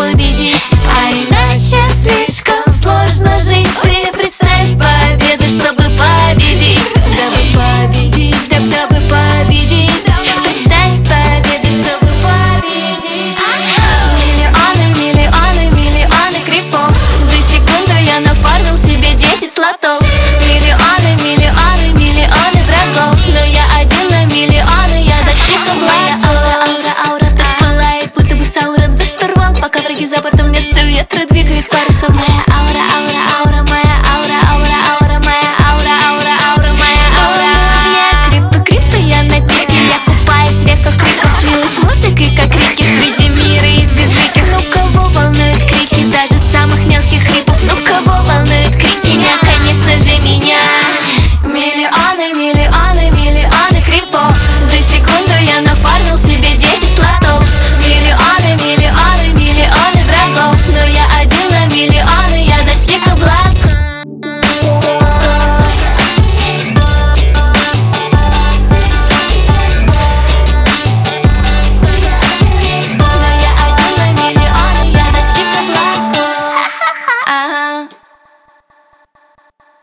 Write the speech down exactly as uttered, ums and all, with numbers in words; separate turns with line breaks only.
увидеть. А иначе слишком сложно жить. Ты представь победу, чтобы победить. Дабы победить, даб, дабы победить. Представь победу, чтобы победить. Миллионы, миллионы, миллионы крипов. За секунду я нафармил себе десять слотов. Миллионы, миллионы, миллионы врагов. Но я один на миллионы, я достиг моя аура, аура, аура так пылает, будто бы Саурон за штурвал. Пока враги за бортом вместо ветра двигает парусом.